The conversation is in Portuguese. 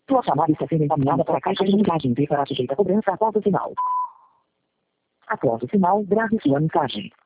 Sua chamada está sendo encaminhada para a caixa de mensagem e será sujeita a cobrança após o sinal. Após o sinal, grave sua mensagem.